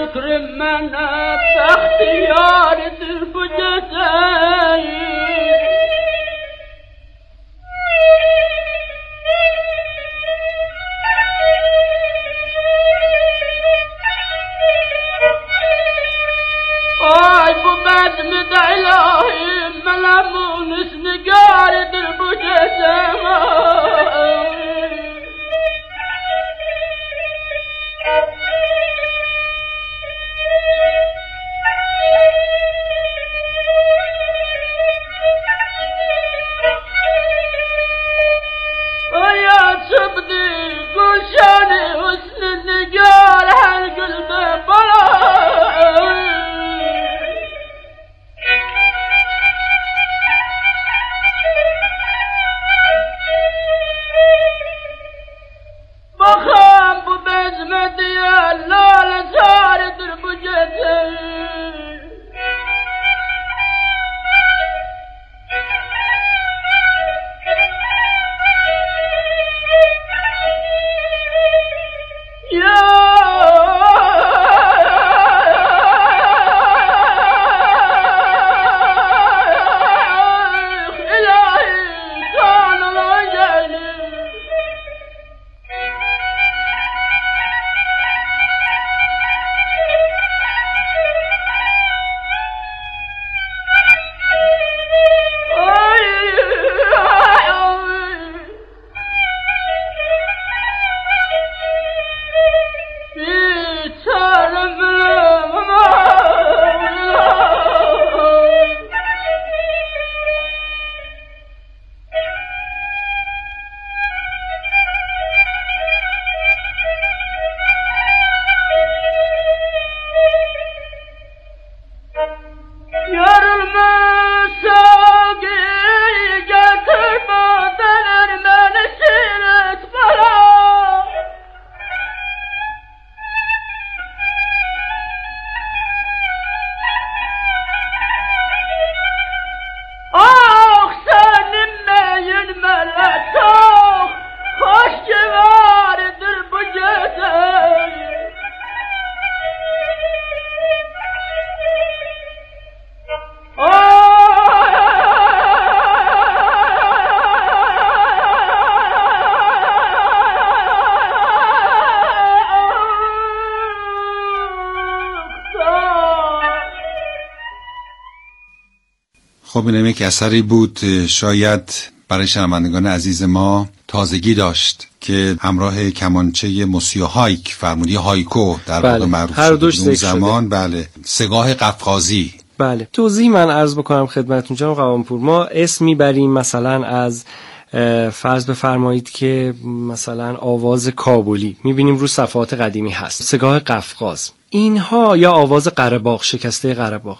فکر من اختیار در بجزایی آی بود مدعلای ملمونس نگار در بجزایی گلشن حسن نگار هر گل به بالا بخوام بو بزمدی لال زار در بجده خب اینم یک اثری بود شاید برای شنوندگان عزیز ما تازگی داشت که همراه کمانچه موسیو هایک فرمودی هایکو در واقع معروف شد اون زمان. بله سگاه قفقازی. بله توضیح من عرض بکنم خدمتتون جناب قوامپور. ما اسم میبریم مثلا از فرض بفرمایید که مثلا آواز کابلی میبینیم رو صفحات قدیمی هست، سگاه قفقاز، اینها یا آواز قره‌باغ، شکسته قره‌باغ.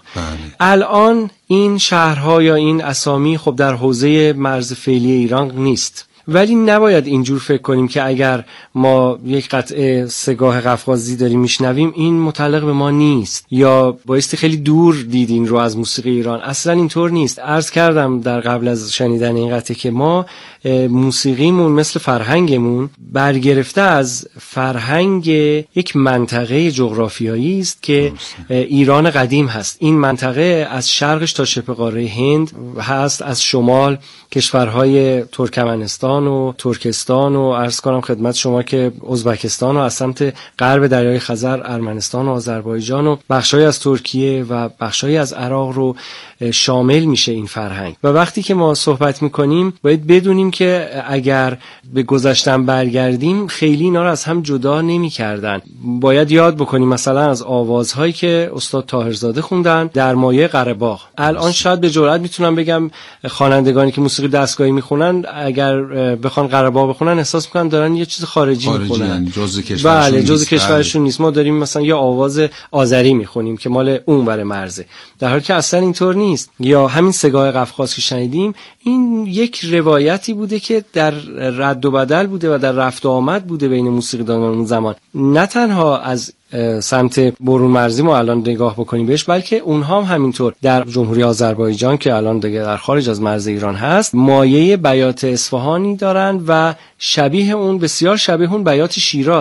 الان این شهرها یا این اسامی خب در حوزه مرز فعلی ایران نیست، ولی نباید اینجور فکر کنیم که اگر ما یک قطعه سگاه قفقازی داریم میشنویم این متعلق به ما نیست یا بایستی خیلی دور دیدین رو از موسیقی ایران. اصلا اینطور نیست. عرض کردم در قبل از شنیدن این قطعه که ما موسیقیمون مثل فرهنگمون برگرفته از فرهنگ یک منطقه جغرافیایی است که ایران قدیم هست. این منطقه از شرقش تا شبه قاره هند هست، از شمال کشورهای ترکمنستان و ترکستان و عرض کنم خدمت شما که ازبکستان و از سمت غرب دریای خزر ارمنستان و آذربایجان و بخشای از ترکیه و بخشای از عراق رو شامل میشه این فرهنگ. و وقتی که ما صحبت میکنیم باید بدونیم که اگر به گذشتن برگردیم خیلی اینا رو از هم جدا نمیکردن. باید یاد بکنیم مثلا از آوازهایی که استاد طاهرزاده خوندن در مایه قره‌باغ. الان شاید به جرئت میتونم بگم خوانندگانی که موسیقی دستگاهی میخونن اگر بخوان قره‌باغ بخونن احساس میکنن دارن یه چیز خارجی میخونن، جزء کشورشون بله جزء کشورشون نیست. ما داریم مثلا یه آواز آذری میخونیم که مال اونور مرزه، در حالی که اصلا اینطور نیست. یا همین سگاه قفقاز که شنیدیم این یک روایتی بوده که در رد و بدل بوده و در رفت و آمد بوده بین موسیقیدانان اون زمان، نه تنها از سمت برون مرزی ما الان نگاه بکنیم بهش، بلکه اونها هم همینطور در جمهوری آذربایجان که الان دیگه در خارج از مرز ایران هست مایه بیات اصفهانی دارن و شبیه اون، بسیار شبیه اون بیات شیراز.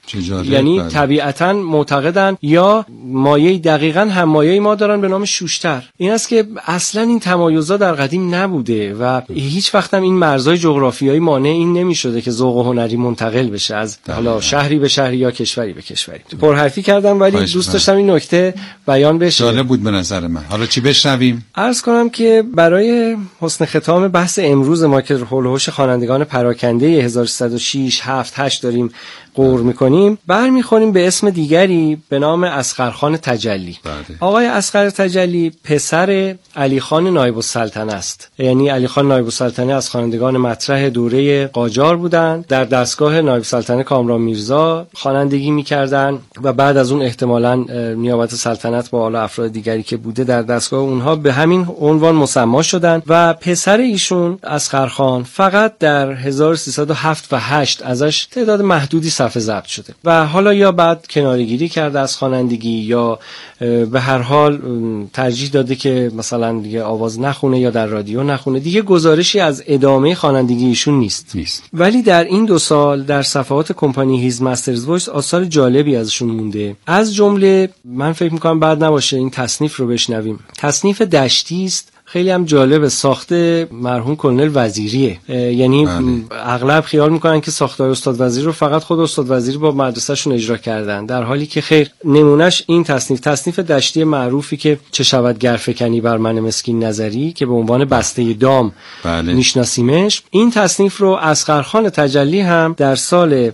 یعنی طبیعتاً معتقدن یا مایه دقیقاً هم مایه ما دارن به نام شوشتر. این است که اصلاً این تمایزات در قدیم نبوده و هیچ وقت هم این مرزهای جغرافیایی مانع این نمی‌شده که ذوق هنری منتقل بشه از حالا شهری به شهری یا کشوری به کشوری. پرحرفی کردم ولی دوست داشتم این نکته بیان بشه. جالب بود به نظر من. حالا چی بشنویم؟ عرض کنم که برای حسن ختام بحث امروز ما که هول و هوش خوانندگان پراکنده 1306 7 8 داریم غور میکنیم، برمیخوریم به اسم دیگری به نام اصغرخان تجلی. آقای اصغر تجلی پسر علیخان نایب السلطنه است. یعنی علیخان نایب السلطنه از خوانندگان مطرح دوره قاجار بودند. در دستگاه نایب السلطنه کامران میرزا خوانندگی میکردن و بعد از اون احتمالاً نیابت سلطنت با حالا افراد دیگری که بوده در دستگاه اونها به همین عنوان مسما شدن و پسر ایشون اصغرخان فقط در 1307 و 8 ازش تعداد محدودی صفحه ضبط شده و حالا یا بعد کناره‌گیری کرده از خوانندگی یا به هر حال ترجیح داده که مثلا دیگه آواز نخونه یا در رادیو نخونه، دیگه گزارشی از ادامه خوانندگی ایشون نیست. ولی در این 2 سال در صفحات کمپانی هیز مسترز وایس آثار جالبی ازشون مونده. از جمله من فکر می‌کنم بعد نباشه این تصنیف رو بشنویم. تصنیف دشتی است، خیلی هم جالب، ساخته مرحوم کلونل وزیریه. یعنی اغلب خیال میکنن که ساختار استاد وزیری رو فقط خود استاد وزیری با مدرسه‌شون اجرا کردن، در حالی که خیر، نمونهش این تصنیف دشتی معروفی که چه شود گرفکنی بر من مسکین نظری که به عنوان بسته دام میشناسیمش. این تصنیف رو اصغرخان تجلی هم در سال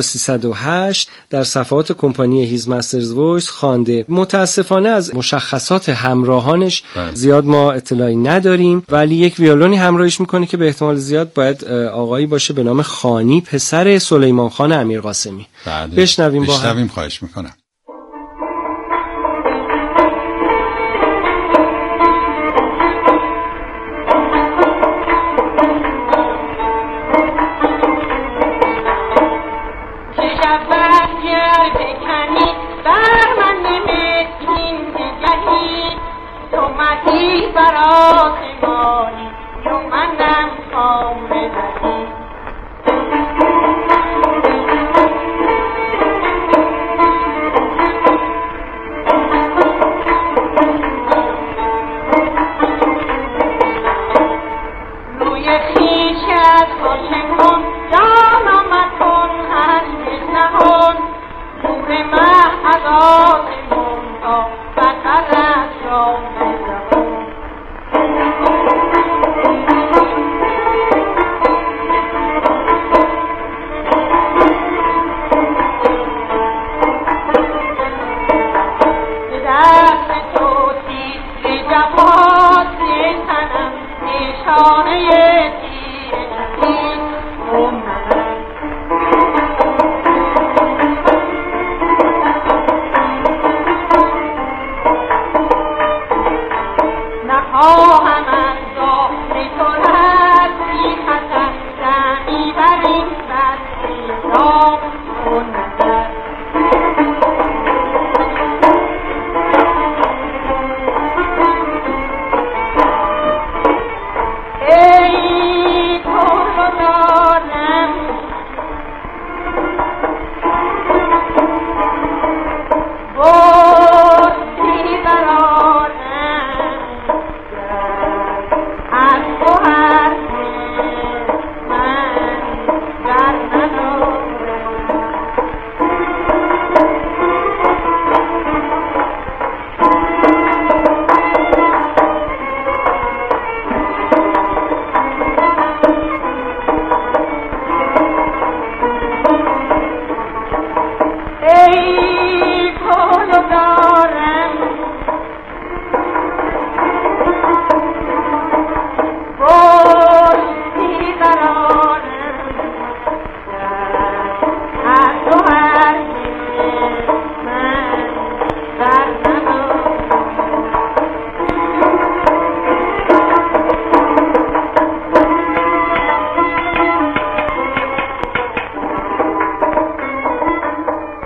1308 در صفحات کمپانی هیز مسترز وایس خوانده. متاسفانه از مشخصات همراهانش زیاد ما اطلاعی نداریم، ولی یک ویولونی همراهیش میکنه که به احتمال زیاد باید آقایی باشه به نام خانی، پسر سلیمان خان امیرقاسمی. بشنویم خواهش میکنم.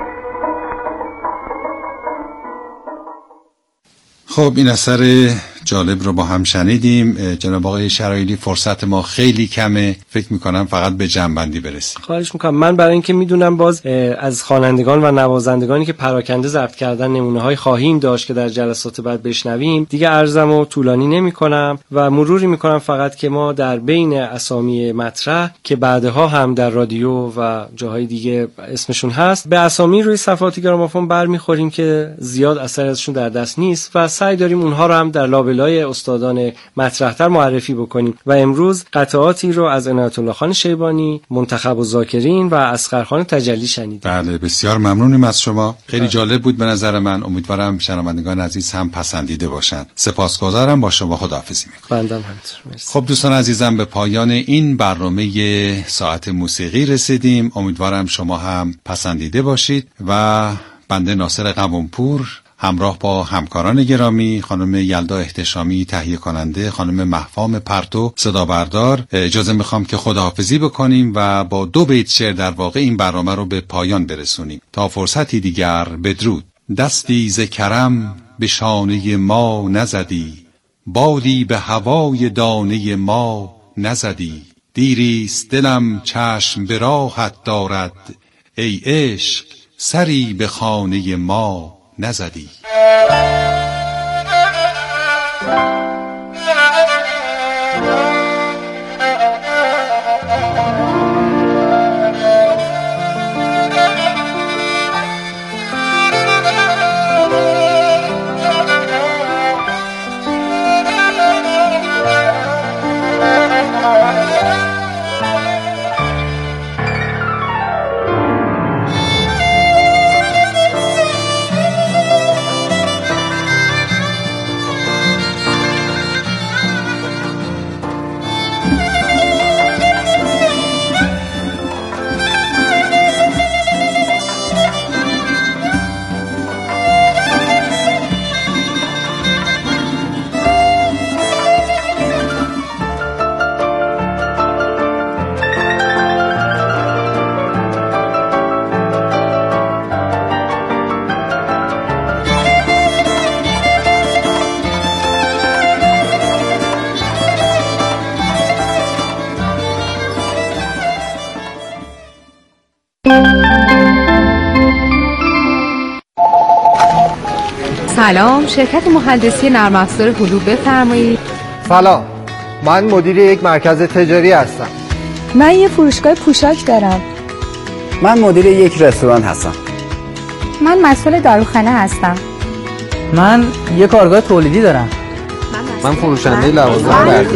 خب این اثر جالب رو با هم شنیدیم. جناب آقای شرایلی فرصت ما خیلی کمه، فکر میکنم فقط به جنبندی برسیم. خواهش میکنم. من برای اینکه میدونم باز از خوانندگان و نوازندگانی که پراکنده ضبط کردن نمونه‌های خواهیم داشت که در جلسات بعد بشنویم، دیگه عرضمو طولانی نمی‌کنم و مروری می‌کنم فقط که ما در بین اسامی مطرح که بعدها هم در رادیو و جاهای دیگه اسمشون هست، به اسامی روی صفحات گرامافون برمیخوریم که زیاد اثر ازشون در دست نیست و سعی داریم اونها رو هم در لابلای استادان مطرح‌تر معرفی بکنیم و امروز قطعاتی رو از عنایت الله خان شیبانی، منتخب الذاکرین و اصغر خان تجلی شنیدیم. بله، بسیار ممنونیم از شما. خیلی جالب بود به نظر من. امیدوارم شنوندگان عزیز هم پسندیده باشند. سپاسگزارم. با شما خداحافظی می‌کنم. بنده هم همینطور. خب دوستان عزیزم، به پایان این برنامه ساعت موسیقی رسیدیم. امیدوارم شما هم پسندیده باشید و بنده ناصر قوامپور همراه با همکاران گرامی، خانم یلدا احتشامی تهیه کننده، خانم مهفام پرتو صدا بردار، اجازه میخوام که خداحافظی بکنیم و با 2 بیت شعر در واقع این برنامه رو به پایان برسونیم. تا فرصتی دیگر، بدرود. دستی ز کرم به شانه ما نزدی، بادی به هوای دانه ما نزدی. دیریست دلم چشم به راهت دارد، ای عشق سری به خانه ما نزدی. سلام، شرکت مهندسی نرم افزار هلو بفرمایید. سلام، من مدیر یک مرکز تجاری هستم. من یه فروشگاه پوشاک دارم. من مدیر یک رستوران هستم. من مسئول داروخانه هستم. من یه کارگاه تولیدی دارم. من فروشنده لوازم برقی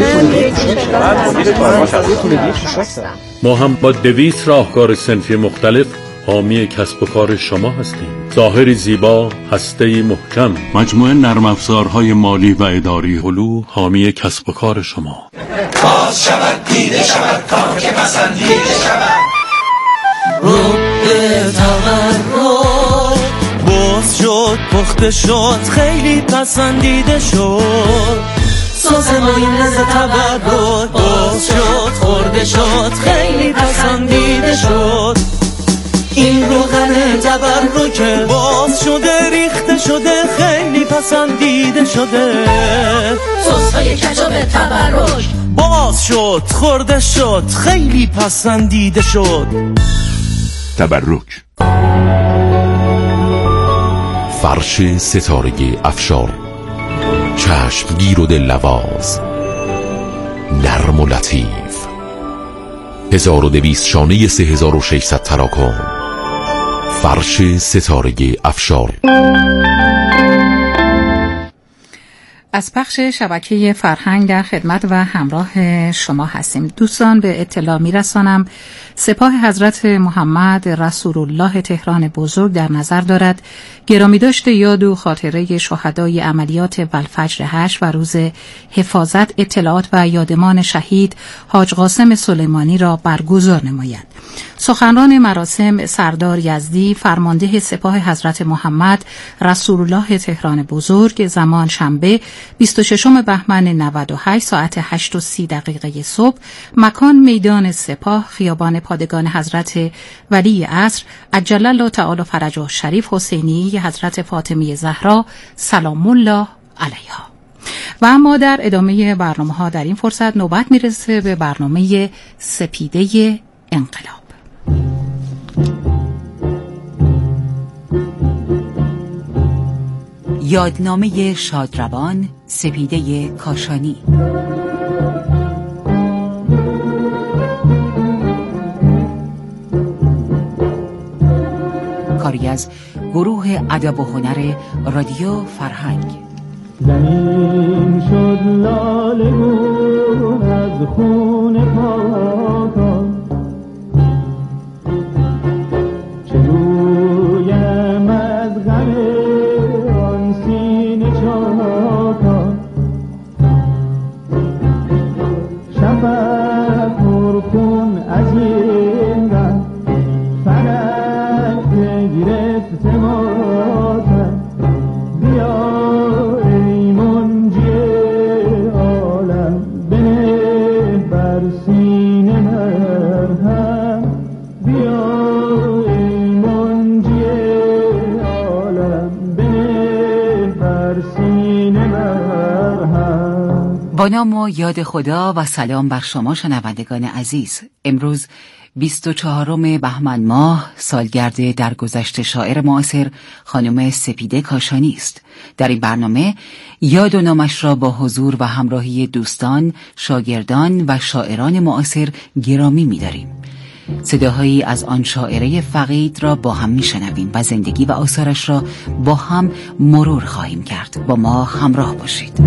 هستم. ما هم با 200 راهکار صنفی مختلف حامی کسب و کار شما هستیم. ظاهری زیبا، هسته‌ای محکم، مجموعه نرم افزارهای مالی و اداری هلو حامی کسب و کار شما. باز شود دیده شود کار که پسندیده شود. رو به تورم باز شد، پخته شد، خیلی پسندیده شد. سازمان رز تورم باز شد، خورده شد، خیلی پسندیده شد. این روغن تبرکه باز شده، ریخته شده، خیلی پسندیده شده. سس‌های کچاپ تبرک باز شد، خورده شد، خیلی پسندیده شد. تبرک. فرش ستارگی افشار، چشمگیر و دل‌نواز، نرم و لطیف، 1200 شانه 3600 تراکم. فرش ستارگی افشار. از پخش شبکه فرهنگ در خدمت و همراه شما هستیم. دوستان، به اطلاع میرسانم سپاه حضرت محمد رسول الله تهران بزرگ در نظر دارد گرامی داشته یاد و خاطره شهدای عملیات والفجر 8 و روز حفاظت اطلاعات و یادمان شهید حاج قاسم سلیمانی را برگزار نماید. سخنران مراسم سردار یزدی، فرمانده سپاه حضرت محمد رسول الله تهران بزرگ، زمان شنبه 26 بهمن 98 ساعت 8:30 صبح، مکان میدان سپاه، خیابان پادگان حضرت ولی عصر عجل الله تعالی فرجه شریف حسینی حضرت فاطمه زهرا سلام الله علیها. و اما در ادامه برنامه‌ها در این فرصت نوبت میرسه به برنامه سپیده انقلاب. یادنامه شادروان سپیده کاشانی. کاری از گروه ادب و هنر رادیو فرهنگ. زمین شد لاله‌گون از خون پاکان، چه گویم از غم آن سینه چاکان. شفق پرخون از این غم فلک گرفت ماتم. بیا ای منجی عالم بنه بر سینه مرهم. بیا ای منجی عالم بنه بر سینه مرهم. با نام و یاد خدا و سلام بر شما شنوندگان عزیز. امروز 24 بهمن ماه سالگرد درگذشت شاعر معاصر خانم سپیده کاشانی است. در این برنامه یاد و نامش را با حضور و همراهی دوستان، شاگردان و شاعران معاصر گرامی می‌داریم. صداهایی از آن شاعره فقید را با هم میشنویم و زندگی و آثارش را با هم مرور خواهیم کرد. با ما همراه باشید.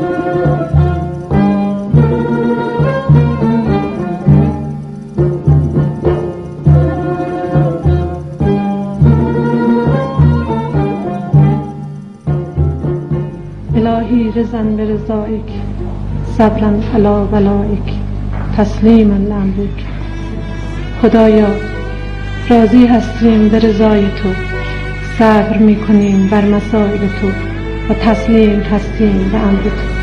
الهی رضا برضایک، صبرا علی بلایک، تسلیما لامرک. خدایا راضی هستیم به رضای تو، صبر میکنیم بر مسائل تو و تسلیم هستیم به امر تو.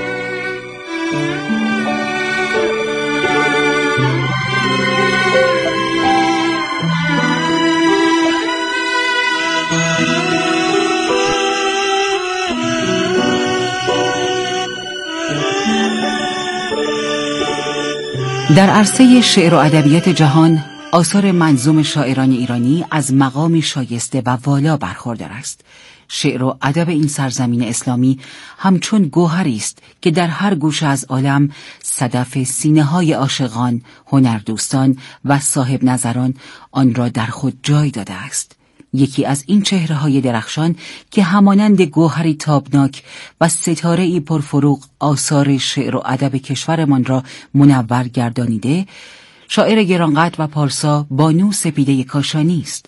در عرصه شعر و ادبیات جهان آثار منظوم شاعران ایرانی از مقامی شایسته و والا برخوردار است. شعر و ادب این سرزمین اسلامی همچون گوهری است که در هر گوشه از عالم صدف سینه‌های عاشقان، هنردوستان و صاحب نظران آن را در خود جای داده است. یکی از این چهره‌های درخشان که همانند گوهری تابناک و ستاره‌ای پرفروغ آثار شعر و ادب کشورمان را منور گردانیده، شاعر گرانقدر و پارسا بانو سپیده کاشانی است.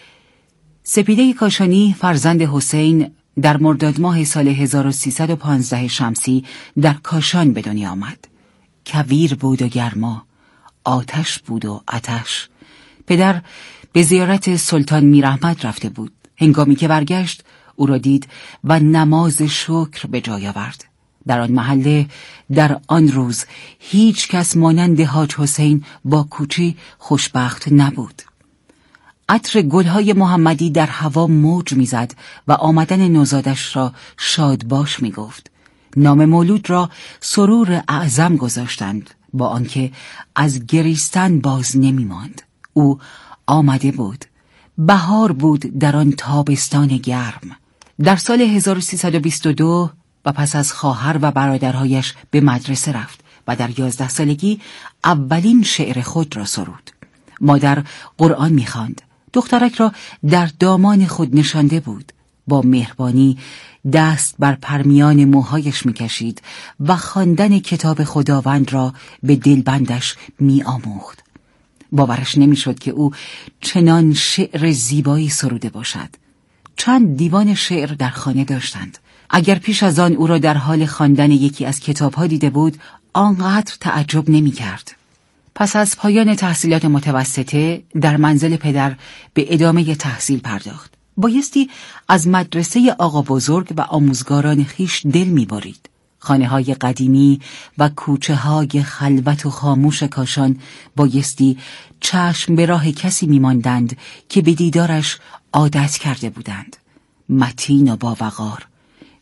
سپیده کاشانی فرزند حسین در مرداد ماه سال 1315 شمسی در کاشان به دنیا آمد. کویر بود و گرما، آتش بود و آتش. پدر به زیارت سلطان میراحمد رفته بود. هنگامی که برگشت او را دید و نماز شکر به جای آورد. در آن محله در آن روز هیچ کس مانند حاج حسین با کوچی خوشبخت نبود. عطر گلهای محمدی در هوا موج میزد و آمدن نوزادش را شادباش میگفت. نام مولود را سرور اعظم گذاشتند، با آنکه از گریستن باز نمیماند. او آمده بود. بهار بود در آن تابستان گرم. در سال 1322 و پس از خواهر و برادرهایش به مدرسه رفت و در 11 سالگی اولین شعر خود را سرود. مادر قرآن می‌خواند. دخترک را در دامان خود نشانده بود. با مهربانی دست بر پرمیان موهایش می‌کشید و خواندن کتاب خداوند را به دلبندش می‌آموخت. باورش نمی‌شد که او چنان شعر زیبایی سروده باشد. چند دیوان شعر در خانه داشتند. اگر پیش از آن او را در حال خواندن یکی از کتاب‌ها دیده بود، آنقدر تعجب نمی‌کرد. پس از پایان تحصیلات متوسطه در منزل پدر به ادامه تحصیل پرداخت. بایستی از مدرسه آقا بزرگ و آموزگاران خیش دل می‌برید. خانه‌های قدیمی و کوچه‌های خلوت و خاموش کاشان بایستی چشم به راه کسی می‌ماندند که به دیدارش عادت کرده بودند. متین و باوقار،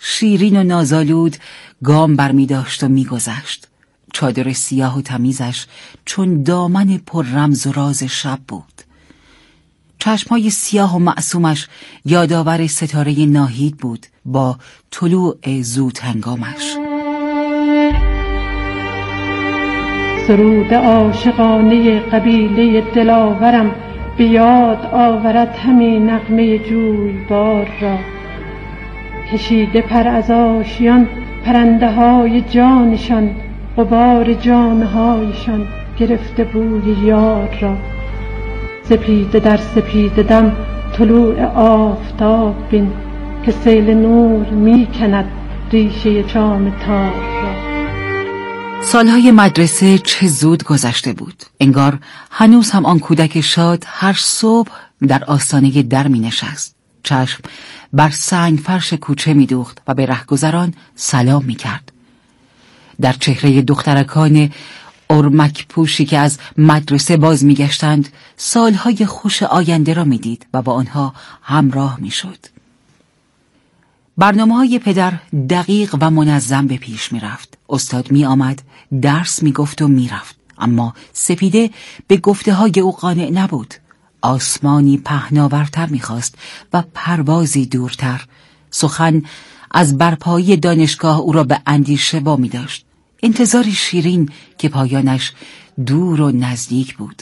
شیرین و نازآلود گام برمی داشت و می گذشت. چادر سیاه و تمیزش چون دامن پر رمز و راز شب بود. چشمهای سیاه و معصومش یادآور ستاره ناهید بود با طلوع زود هنگامش. سرود عاشقانه قبیله دلاورم به یاد آورد همین نغمه جویبار را. کشیده پر از آشیان پرنده های جانشان، غبار جامه هایشان گرفته بوی یار را. سپیده در سپیده دم طلوع آفتاب بین که سیل نور می کند ریشه چام تار را. سالهای مدرسه چه زود گذشته بود. انگار هنوز هم آن کودک شاد هر صبح در آستانه در می نشست. چشم بر سنگ فرش کوچه می دوخت و به رهگذران سلام می کرد. در چهره دخترکان ارمک پوشی که از مدرسه باز می گشتند سالهای خوش آینده را می دید و با آنها همراه می شد. برنامه‌های پدر دقیق و منظم به پیش می رفت. استاد می آمد، درس می گفت و می رفت. اما سپیده به گفته های او قانع نبود. آسمانی پهناورتر می خواست و پروازی دورتر. سخن از برپایی دانشگاه او را به اندیشه وامی داشت. انتظاری شیرین که پایانش دور و نزدیک بود.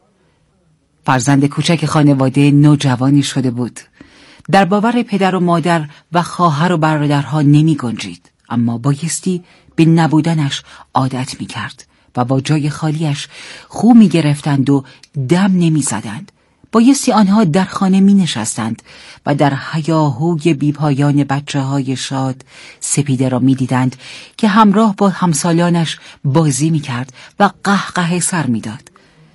فرزند کوچک خانواده نوجوانی شده بود. در باور پدر و مادر و خواهر و برادرها نمی گنجید، اما بایستی به نبودنش عادت می کرد و با جای خالیش خو می گرفتند و دم نمی زدند. بایستی آنها در خانه می نشستند و در هیاهوی بیپایان بچه های شاد سپیده را می دیدند که همراه با همسالانش بازی می کرد و قهقه سر می داد.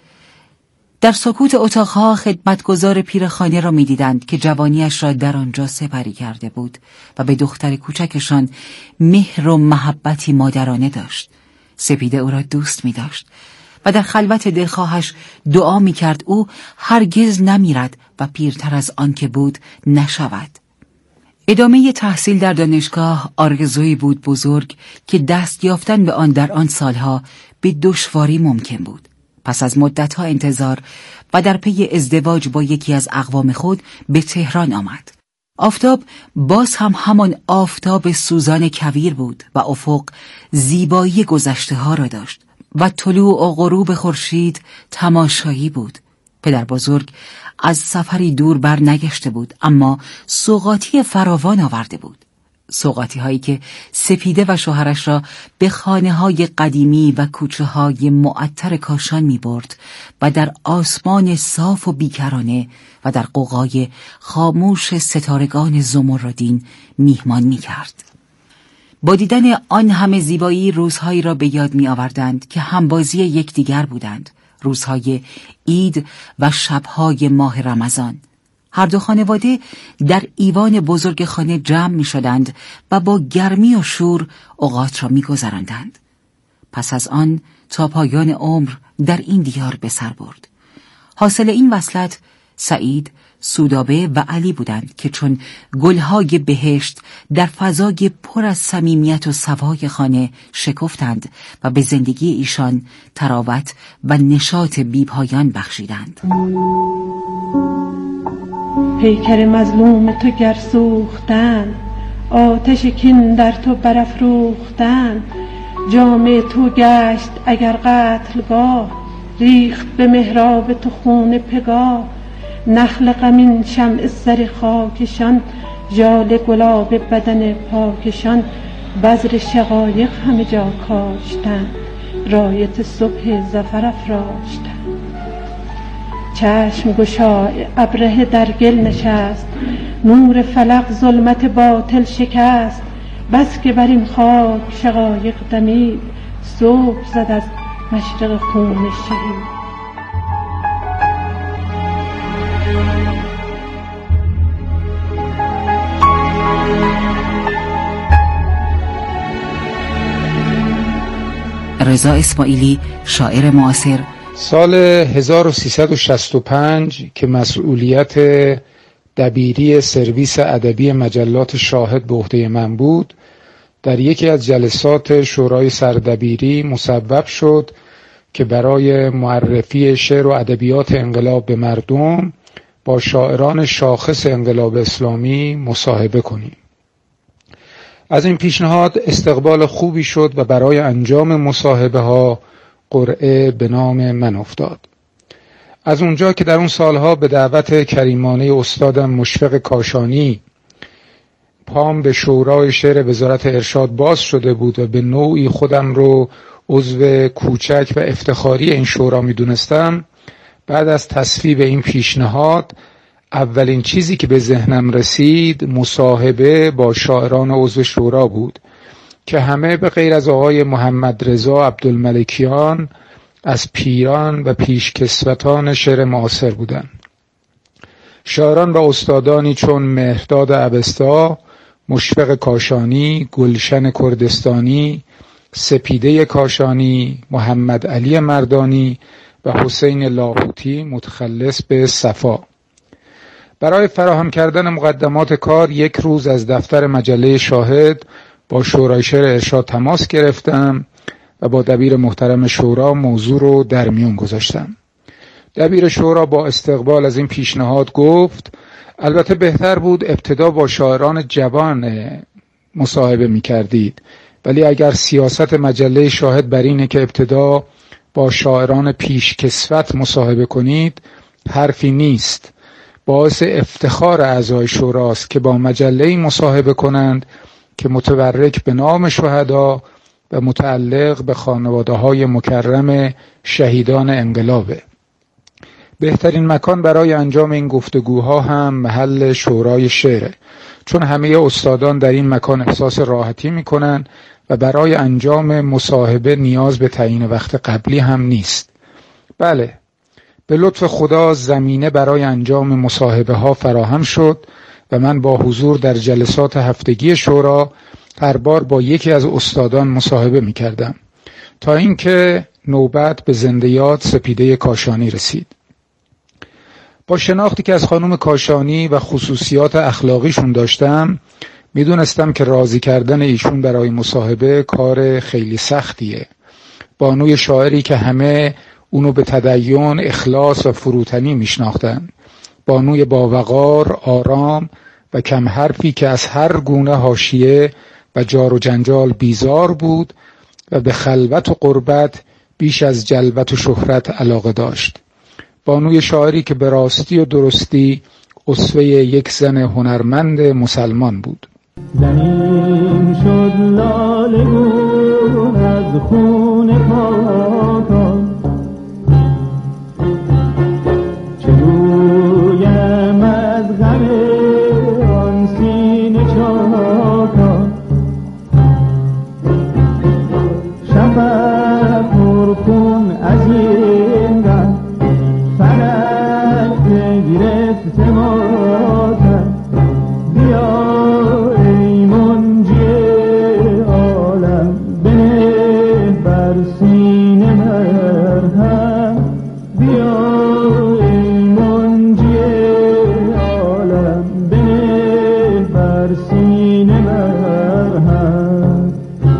در سکوت اتاقها خدمتگزار پیرخانه را می دیدند که جوانیش را در آنجا سپری کرده بود و به دختر کوچکشان مهر و محبتی مادرانه داشت. سپیده او را دوست می داشت و در خلوت دلخواهش دعا می کرد او هرگز نمیرد و پیرتر از آن که بود نشود. ادامه تحصیل در دانشگاه آرزویی بود بزرگ که دست یافتن به آن در آن سالها به دشواری ممکن بود. پس از مدتها انتظار و در پی ازدواج با یکی از اقوام خود به تهران آمد. آفتاب باز هم همان آفتاب سوزان کویر بود و افق زیبایی گذشته ها را داشت و طلوع و غروب خورشید تماشایی بود. پدر بزرگ از سفری دور بر نگشته بود، اما سوغاتی فراوان آورده بود. سوغاتی هایی که سپیده و شوهرش را به خانه های قدیمی و کوچه های معطر کاشان می برد و در آسمان صاف و بیکرانه و در قوقای خاموش ستارگان زمردین میهمان می کرد. با دیدن آن همه زیبایی روزهایی را به یاد می آوردند که همبازی یکدیگر بودند، روزهای عید و شبهای ماه رمضان. هر دو خانواده در ایوان بزرگ خانه جمع می شدند و با گرمی و شور اوقات را می گذراندند. پس از آن تا پایان عمر در این دیار به سر برد. حاصل این وصلت سعید، سودابه و علی بودند که چون گلهای بهشت در فضای پر از صمیمیت و صفای خانه شکفتند و به زندگی ایشان تراوت و نشاط بی‌پایان بخشیدند. پیکر مظلوم تو گر سوختن، آتش کین در تو برافروختن، جامه تو گشت اگر قتلگاه، ریخت به محراب تو خون پگاه، نخل غمین شمع سر خاکشان، ژاله گلاب بدن پاکشان، بذر شقایق همه جا کاشتن، رایت صبح ظفر افراشتن. چشم گشای ابره در گل نشست، نور فلق ظلمت باطل شکست، بس که بر این خاک شقایق دمید، صبح زد از مشرق خون شهید. رضا اسماعیلی، شاعر معاصر، سال 1365 که مسئولیت دبیری سرویس ادبی مجلات شاهد به عهده من بود، در یکی از جلسات شورای سردبیری مصوب شد که برای معرفی شعر و ادبیات انقلاب به مردم با شاعران شاخص انقلاب اسلامی مصاحبه کنیم. از این پیشنهاد استقبال خوبی شد و برای انجام مصاحبه ها قرعه به نام من افتاد. از اونجا که در اون سالها به دعوت کریمانه استادم مشفق کاشانی پام به شورای شعر وزارت ارشاد باز شده بود و به نوعی خودم رو عضو کوچک و افتخاری این شورا می دونستم، بعد از تصویب این پیشنهاد اولین چیزی که به ذهنم رسید مصاحبه با شاعران عضو شورا بود که همه به غیر از آقای محمد رضا عبدالملکیان از پیران و پیشکسوتان شعر معاصر بودند. شاعران و استادانی چون مهرداد اوستا، مشفق کاشانی، گلشن کردستانی، سپیده کاشانی، محمد علی مردانی و حسین لاهوتی متخلص به صفا. برای فراهم کردن مقدمات کار یک روز از دفتر مجله شاهد با شورای شعر ارشاد تماس گرفتم و با دبیر محترم شورا موضوع رو در میون گذاشتم. دبیر شورا با استقبال از این پیشنهاد گفت البته بهتر بود ابتدا با شاعران جوان مصاحبه می کردید، ولی اگر سیاست مجله شاهد بر اینه که ابتدا با شاعران پیشکسوت مصاحبه کنید، حرفی نیست. باعث افتخار اعضای شوراست که با مجله مصاحبه کنند که متورک به نام شهدا و متعلق به خانواده‌های مکرم شهیدان انقلابه. بهترین مکان برای انجام این گفتگوها هم محل شورای شعره، چون همه استادان در این مکان احساس راحتی میکنن و برای انجام مصاحبه نیاز به تعیین وقت قبلی هم نیست. بله، به لطف خدا زمینه برای انجام مصاحبه ها فراهم شد و من با حضور در جلسات هفتگی شورا هر بار با یکی از استادان مصاحبه می کردم تا اینکه نوبت به زنده یاد سپیده کاشانی رسید. با شناختی که از خانم کاشانی و خصوصیات اخلاقیشون داشتم می دونستم که راضی کردن ایشون برای مصاحبه کار خیلی سختیه. بانوی شاعری که همه اونو به تدین، اخلاص و فروتنی میشناختن، بانوی باوقار، آرام و کم حرفی که از هر گونه حاشیه و جار و جنجال بیزار بود و به خلوت و قربت بیش از جلوت و شهرت علاقه داشت. بانوی شاعری که به راستی و درستی اسوه یک زن هنرمند مسلمان بود. زمین شد لاله‌گون از خون پاکان، چه گویم از غم آن سینه چاکان. شفق پرخون از این غم فلک گرفت ماتم. بیا ای منجی عالم بنه بر سینه مرهم. بیا ای منجی عالم بنه بر سینه مرهم.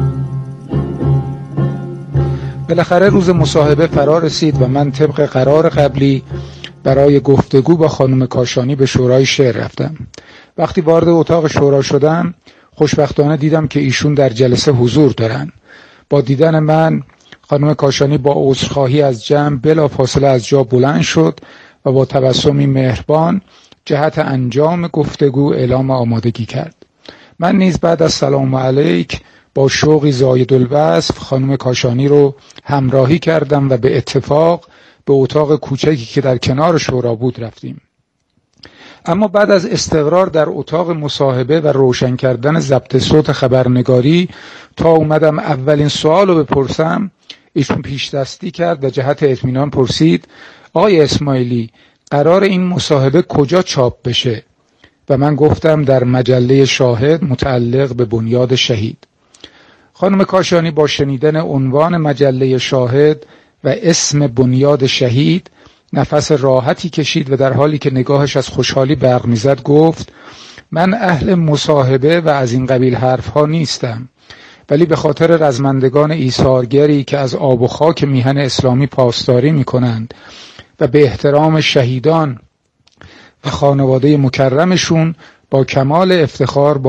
بالاخره روز مصاحبه فرا رسید و من طبق قرار قبلی برای گفتگو با خانم کاشانی به شورای شعر رفتم. وقتی وارد اتاق شورا شدم خوشبختانه دیدم که ایشون در جلسه حضور دارن. با دیدن من خانم کاشانی با عذرخواهی از جمع بلافاصله از جا بلند شد و با تبسمی مهربان جهت انجام گفتگو اعلام آمادگی کرد. من نیز بعد از سلام علیک با شوقی زاید الوصف خانم کاشانی رو همراهی کردم و به اتفاق به اتاق کوچکی که در کنار شورا بود رفتیم. اما بعد از استقرار در اتاق مصاحبه و روشن کردن ضبط صوت خبرنگاری تا اومدم اولین سوال رو بپرسم، ایشون پیش دستی کرد و جهت اطمینان پرسید آقای اسماعیلی قرار این مصاحبه کجا چاپ بشه؟ و من گفتم در مجله شاهد متعلق به بنیاد شهید. خانم کاشانی با شنیدن عنوان مجله شاهد و اسم بنیاد شهید نفس راحتی کشید و در حالی که نگاهش از خوشحالی برق میزد گفت: من اهل مصاحبه و از این قبیل حرفها نیستم، ولی به خاطر رزمندگان ایثارگری که از آب و خاک میهن اسلامی پاسداری میکنند و به احترام شهیدان و خانواده مکرمشون با کمال افتخار